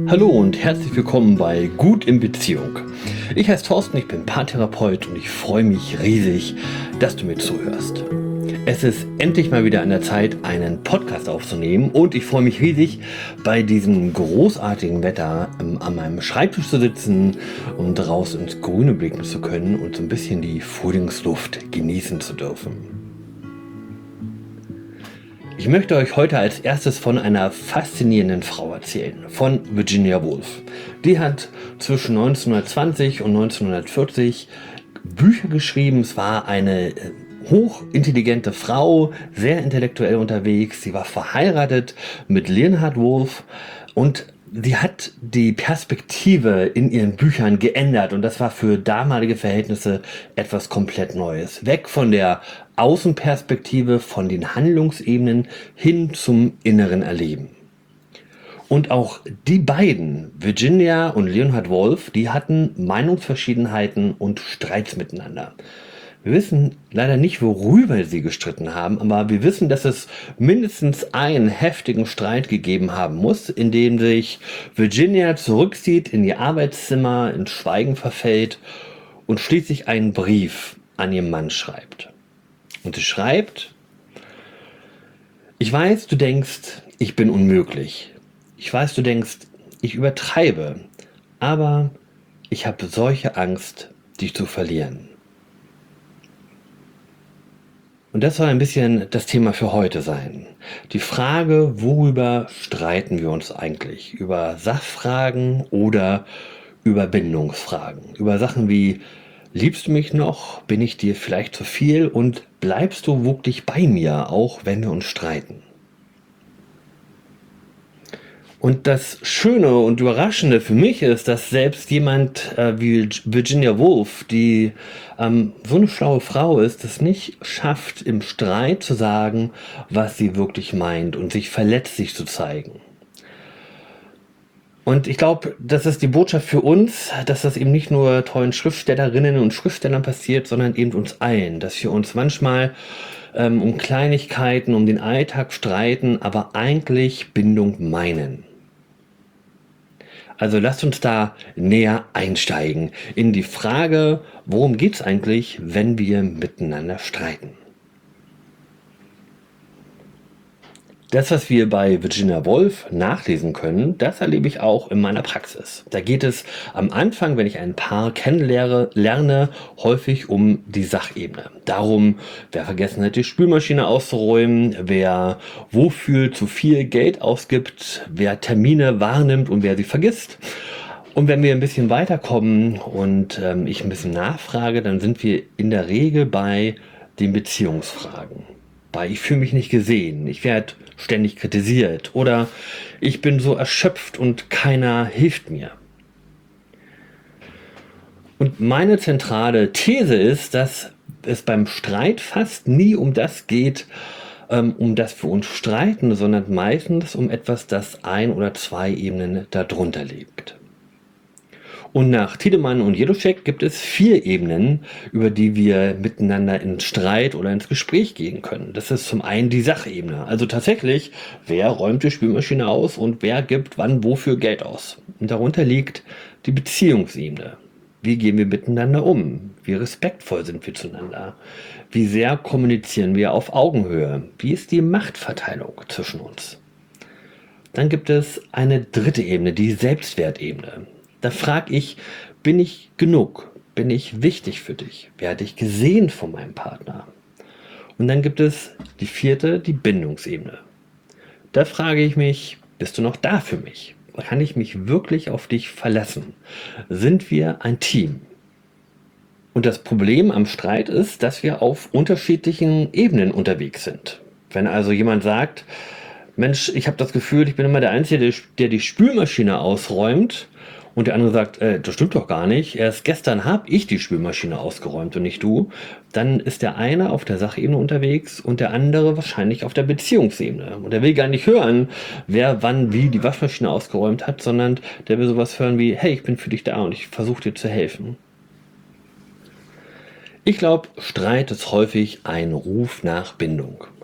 Hallo und herzlich willkommen bei Gut in Beziehung. Ich heiße Thorsten, ich bin Paartherapeut und ich freue mich riesig, dass du mir zuhörst. Es ist endlich mal wieder an der Zeit, einen Podcast aufzunehmen und ich freue mich riesig, bei diesem großartigen Wetter an meinem Schreibtisch zu sitzen und raus ins Grüne blicken zu können und so ein bisschen die Frühlingsluft genießen zu dürfen. Ich möchte euch heute als erstes von einer faszinierenden Frau erzählen, von Virginia Woolf. Die hat zwischen 1920 und 1940 Bücher geschrieben. Es war eine hochintelligente Frau, sehr intellektuell unterwegs. Sie war verheiratet mit Leonard Woolf und sie hat die Perspektive in ihren Büchern geändert und das war für damalige Verhältnisse etwas komplett Neues. Weg von der Außenperspektive, von den Handlungsebenen hin zum inneren Erleben. Und auch die beiden, Virginia und Leonard Woolf, die hatten Meinungsverschiedenheiten und Streits miteinander. Wir wissen leider nicht, worüber sie gestritten haben, aber wir wissen, dass es mindestens einen heftigen Streit gegeben haben muss, in dem sich Virginia zurückzieht in ihr Arbeitszimmer, ins Schweigen verfällt und schließlich einen Brief an ihren Mann schreibt. Und sie schreibt: Ich weiß, du denkst, ich bin unmöglich. Ich weiß, du denkst, ich übertreibe. Aber ich habe solche Angst, dich zu verlieren. Und das soll ein bisschen das Thema für heute sein. Die Frage, worüber streiten wir uns eigentlich? Über Sachfragen oder über Bindungsfragen? Über Sachen wie: Liebst du mich noch? Bin ich dir vielleicht zu viel? Und bleibst du wirklich bei mir, auch wenn wir uns streiten? Und das Schöne und Überraschende für mich ist, dass selbst jemand wie Virginia Woolf, die so eine schlaue Frau ist, es nicht schafft, im Streit zu sagen, was sie wirklich meint und sich verletzlich zu zeigen. Und ich glaube, das ist die Botschaft für uns, dass das eben nicht nur tollen Schriftstellerinnen und Schriftstellern passiert, sondern eben uns allen, dass wir uns manchmal um Kleinigkeiten, um den Alltag streiten, aber eigentlich Bindung meinen. Also lasst uns da näher einsteigen in die Frage, worum geht es eigentlich, wenn wir miteinander streiten? Das, was wir bei Virginia Woolf nachlesen können, das erlebe ich auch in meiner Praxis. Da geht es am Anfang, wenn ich ein Paar kennenlerne, häufig um die Sachebene. Darum, wer vergessen hat, die Spülmaschine auszuräumen, wer wofür zu viel Geld ausgibt, wer Termine wahrnimmt und wer sie vergisst. Und wenn wir ein bisschen weiterkommen und ich ein bisschen nachfrage, dann sind wir in der Regel bei den Beziehungsfragen. Ich fühle mich nicht gesehen, ich werde ständig kritisiert oder ich bin so erschöpft und keiner hilft mir. Und meine zentrale These ist, dass es beim Streit fast nie um das geht, um das wir uns streiten, sondern meistens um etwas, das ein oder zwei Ebenen darunter liegt. Und nach Tiedemann und Jeluschek gibt es 4 Ebenen, über die wir miteinander in Streit oder ins Gespräch gehen können. Das ist zum einen die Sachebene. Also tatsächlich, wer räumt die Spülmaschine aus und wer gibt wann wofür Geld aus. Und darunter liegt die Beziehungsebene. Wie gehen wir miteinander um? Wie respektvoll sind wir zueinander? Wie sehr kommunizieren wir auf Augenhöhe? Wie ist die Machtverteilung zwischen uns? Dann gibt es eine 3. Ebene, die Selbstwertebene. Da frage ich, bin ich genug? Bin ich wichtig für dich? Werde ich gesehen von meinem Partner? Und dann gibt es die 4., die Bindungsebene. Da frage ich mich, bist du noch da für mich? Kann ich mich wirklich auf dich verlassen? Sind wir ein Team? Und das Problem am Streit ist, dass wir auf unterschiedlichen Ebenen unterwegs sind. Wenn also jemand sagt, Mensch, ich habe das Gefühl, ich bin immer der Einzige, der die Spülmaschine ausräumt, und der andere sagt, das stimmt doch gar nicht, erst gestern habe ich die Spülmaschine ausgeräumt und nicht du, dann ist der eine auf der Sachebene unterwegs und der andere wahrscheinlich auf der Beziehungsebene. Und der will gar nicht hören, wer wann wie die Waschmaschine ausgeräumt hat, sondern der will sowas hören wie, hey, ich bin für dich da und ich versuche dir zu helfen. Ich glaube, Streit ist häufig ein Ruf nach Bindung.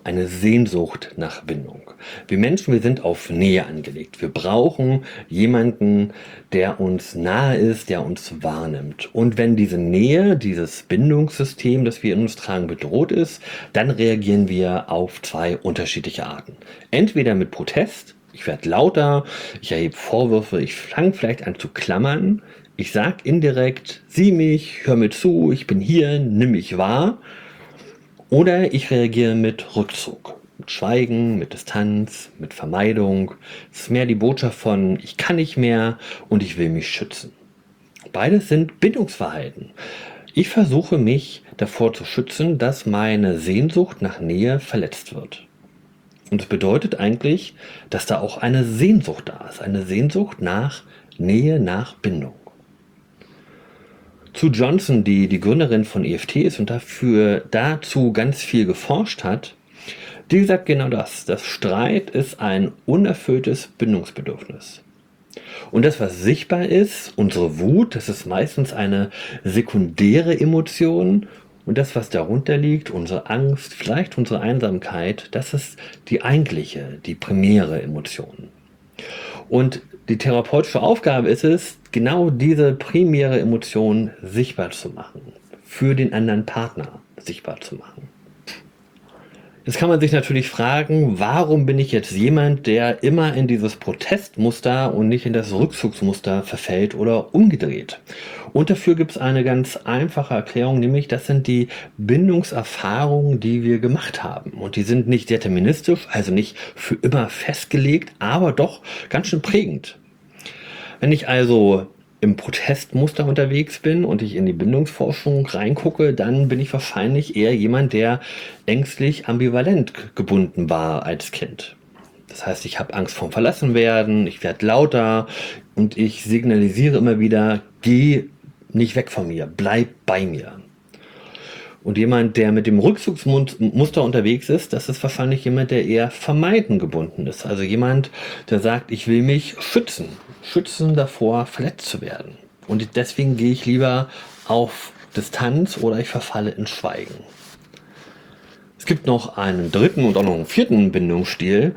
eine Sehnsucht nach Bindung. Wir Menschen, wir sind auf Nähe angelegt. Wir brauchen jemanden, der uns nahe ist, der uns wahrnimmt. Und wenn diese Nähe, dieses Bindungssystem, das wir in uns tragen, bedroht ist, dann reagieren wir auf zwei unterschiedliche Arten. Entweder mit Protest, ich werde lauter, ich erhebe Vorwürfe, ich fange vielleicht an zu klammern, ich sage indirekt, sieh mich, hör mir zu, ich bin hier, nimm mich wahr. Oder ich reagiere mit Rückzug, mit Schweigen, mit Distanz, mit Vermeidung. Es ist mehr die Botschaft von, ich kann nicht mehr und ich will mich schützen. Beides sind Bindungsverhalten. Ich versuche mich davor zu schützen, dass meine Sehnsucht nach Nähe verletzt wird. Und es bedeutet eigentlich, dass da auch eine Sehnsucht da ist. Eine Sehnsucht nach Nähe, nach Bindung. Sue Johnson, die Gründerin von EFT ist und dazu ganz viel geforscht hat, die sagt genau das. Das Streit ist ein unerfülltes Bindungsbedürfnis. Und das, was sichtbar ist, unsere Wut, das ist meistens eine sekundäre Emotion. Und das, was darunter liegt, unsere Angst, vielleicht unsere Einsamkeit, das ist die eigentliche, die primäre Emotion. Und die therapeutische Aufgabe ist es, genau diese primäre Emotion sichtbar zu machen, für den anderen Partner sichtbar zu machen. Jetzt kann man sich natürlich fragen, warum bin ich jetzt jemand, der immer in dieses Protestmuster und nicht in das Rückzugsmuster verfällt oder umgedreht? Und dafür gibt es eine ganz einfache Erklärung, nämlich das sind die Bindungserfahrungen, die wir gemacht haben. Und die sind nicht deterministisch, also nicht für immer festgelegt, aber doch ganz schön prägend. Wenn ich also im Protestmuster unterwegs bin und ich in die Bindungsforschung reingucke, dann bin ich wahrscheinlich eher jemand, der ängstlich ambivalent gebunden war als Kind. Das heißt, ich habe Angst vorm Verlassenwerden, ich werde lauter und ich signalisiere immer wieder, geh nicht weg von mir, bleib bei mir. Und jemand, der mit dem Rückzugsmuster unterwegs ist, das ist wahrscheinlich jemand, der eher vermeiden gebunden ist. Also jemand, der sagt, ich will mich schützen. Schützen davor, verletzt zu werden. Und deswegen gehe ich lieber auf Distanz oder ich verfalle in Schweigen. Es gibt noch einen dritten und auch noch einen vierten Bindungsstil.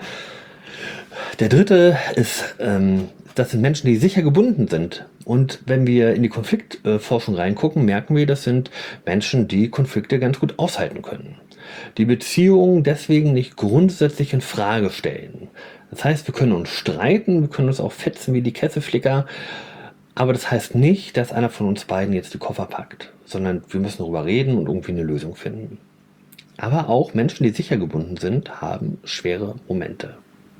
Der dritte ist, das sind Menschen, die sicher gebunden sind. Und wenn wir in die Konfliktforschung reingucken, merken wir, das sind Menschen, die Konflikte ganz gut aushalten können. Die Beziehungen deswegen nicht grundsätzlich in Frage stellen. Das heißt, wir können uns streiten, wir können uns auch fetzen wie die Kesselflicker, aber das heißt nicht, dass einer von uns beiden jetzt die Koffer packt, sondern wir müssen darüber reden und irgendwie eine Lösung finden. Aber auch Menschen, die sicher gebunden sind, haben schwere Momente.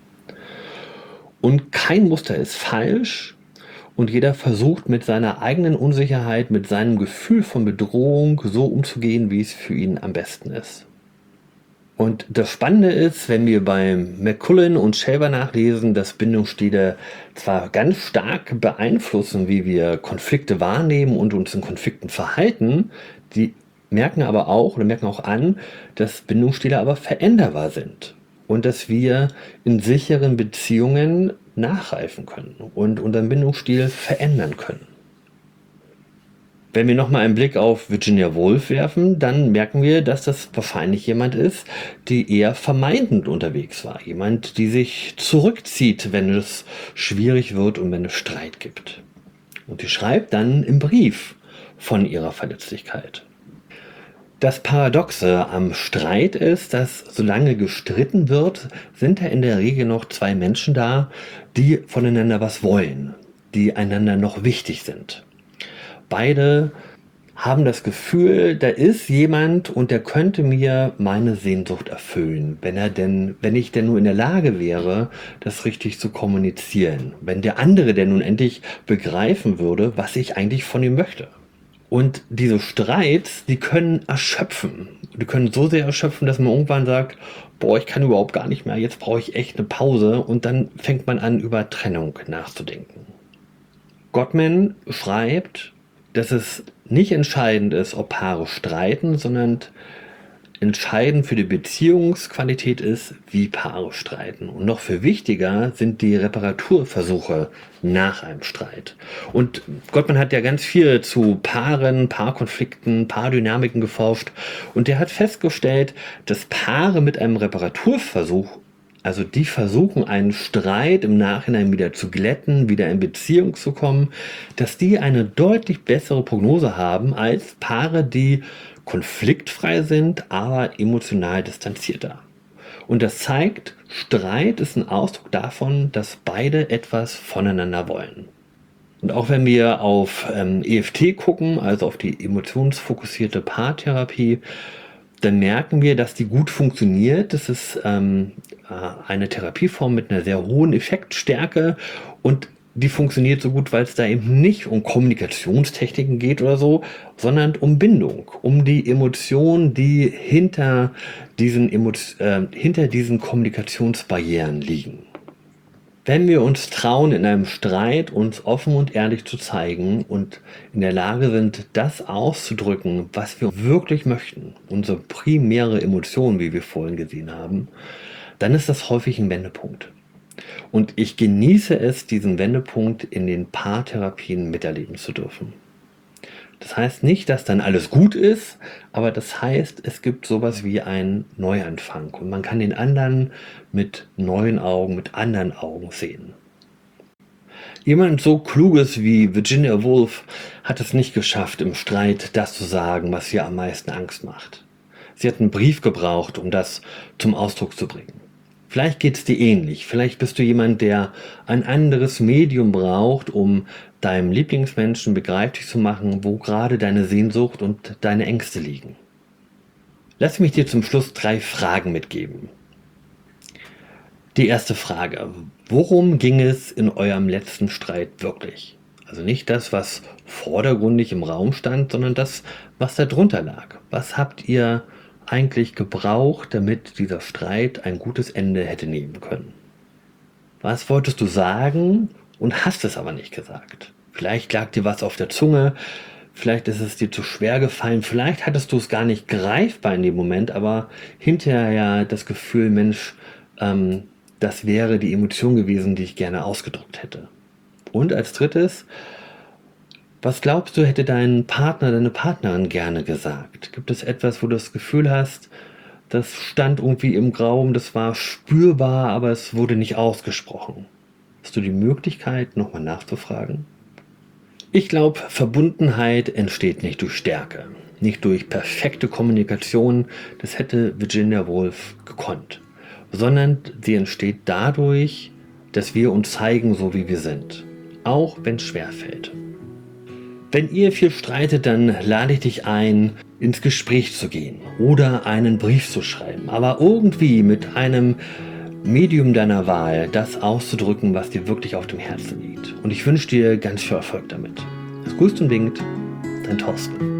Und kein Muster ist falsch und jeder versucht mit seiner eigenen Unsicherheit, mit seinem Gefühl von Bedrohung so umzugehen, wie es für ihn am besten ist. Und das Spannende ist, wenn wir beim McCullen und Shaver nachlesen, dass Bindungsstile zwar ganz stark beeinflussen, wie wir Konflikte wahrnehmen und uns in Konflikten verhalten, die merken aber auch oder merken auch an, dass Bindungsstile aber veränderbar sind und dass wir in sicheren Beziehungen nachreifen können und unseren Bindungsstil verändern können. Wenn wir nochmal einen Blick auf Virginia Woolf werfen, dann merken wir, dass das wahrscheinlich jemand ist, die eher vermeidend unterwegs war. Jemand, die sich zurückzieht, wenn es schwierig wird und wenn es Streit gibt. Und die schreibt dann im Brief von ihrer Verletzlichkeit. Das Paradoxe am Streit ist, dass solange gestritten wird, sind da in der Regel noch zwei Menschen da, die voneinander was wollen, die einander noch wichtig sind. Beide haben das Gefühl, da ist jemand und der könnte mir meine Sehnsucht erfüllen, wenn ich denn nur in der Lage wäre, das richtig zu kommunizieren. Wenn der andere denn nun endlich begreifen würde, was ich eigentlich von ihm möchte. Und diese Streits, die können erschöpfen. Die können so sehr erschöpfen, dass man irgendwann sagt, boah, ich kann überhaupt gar nicht mehr, jetzt brauche ich echt eine Pause. Und dann fängt man an, über Trennung nachzudenken. Gottman schreibt, dass es nicht entscheidend ist, ob Paare streiten, sondern entscheidend für die Beziehungsqualität ist, wie Paare streiten. Und noch viel wichtiger sind die Reparaturversuche nach einem Streit. Und Gottman hat ja ganz viel zu Paaren, Paarkonflikten, Paardynamiken geforscht. Und der hat festgestellt, dass Paare mit einem Reparaturversuch, also die versuchen, einen Streit im Nachhinein wieder zu glätten, wieder in Beziehung zu kommen, dass die eine deutlich bessere Prognose haben als Paare, die konfliktfrei sind, aber emotional distanzierter. Und das zeigt, Streit ist ein Ausdruck davon, dass beide etwas voneinander wollen. Und auch wenn wir auf EFT gucken, also auf die emotionsfokussierte Paartherapie, dann merken wir, dass die gut funktioniert. Das ist eine Therapieform mit einer sehr hohen Effektstärke und die funktioniert so gut, weil es da eben nicht um Kommunikationstechniken geht oder so, sondern um Bindung, um die Emotionen, die hinter diesen Kommunikationsbarrieren liegen. Wenn wir uns trauen, in einem Streit uns offen und ehrlich zu zeigen und in der Lage sind, das auszudrücken, was wir wirklich möchten, unsere primäre Emotion, wie wir vorhin gesehen haben, dann ist das häufig ein Wendepunkt. Und ich genieße es, diesen Wendepunkt in den Paartherapien miterleben zu dürfen. Das heißt nicht, dass dann alles gut ist, aber das heißt, es gibt sowas wie einen Neuanfang und man kann den anderen mit neuen Augen, mit anderen Augen sehen. Jemand so Kluges wie Virginia Woolf hat es nicht geschafft, im Streit das zu sagen, was ihr am meisten Angst macht. Sie hat einen Brief gebraucht, um das zum Ausdruck zu bringen. Vielleicht geht es dir ähnlich. Vielleicht bist du jemand, der ein anderes Medium braucht, um deinem Lieblingsmenschen begreiflich zu machen, wo gerade deine Sehnsucht und deine Ängste liegen. Lass mich dir zum Schluss 3 Fragen mitgeben. Die erste Frage: Worum ging es in eurem letzten Streit wirklich? Also nicht das, was vordergründig im Raum stand, sondern das, was da drunter lag. Was habt ihr eigentlich gebraucht, damit dieser Streit ein gutes Ende hätte nehmen können? Was wolltest du sagen und hast es aber nicht gesagt? Vielleicht lag dir was auf der Zunge, vielleicht ist es dir zu schwer gefallen, vielleicht hattest du es gar nicht greifbar in dem Moment, aber hinterher das Gefühl, Mensch, das wäre die Emotion gewesen, die ich gerne ausgedrückt hätte. Und als drittes: Was glaubst du, hätte dein Partner, deine Partnerin gerne gesagt? Gibt es etwas, wo du das Gefühl hast, das stand irgendwie im Raum, das war spürbar, aber es wurde nicht ausgesprochen? Hast du die Möglichkeit, nochmal nachzufragen? Ich glaube, Verbundenheit entsteht nicht durch Stärke, nicht durch perfekte Kommunikation, das hätte Virginia Woolf gekonnt, sondern sie entsteht dadurch, dass wir uns zeigen, so wie wir sind, auch wenn es schwerfällt. Wenn ihr viel streitet, dann lade ich dich ein, ins Gespräch zu gehen oder einen Brief zu schreiben, aber irgendwie mit einem Medium deiner Wahl das auszudrücken, was dir wirklich auf dem Herzen liegt. Und ich wünsche dir ganz viel Erfolg damit. Es grüßt und winkt, dein Thorsten.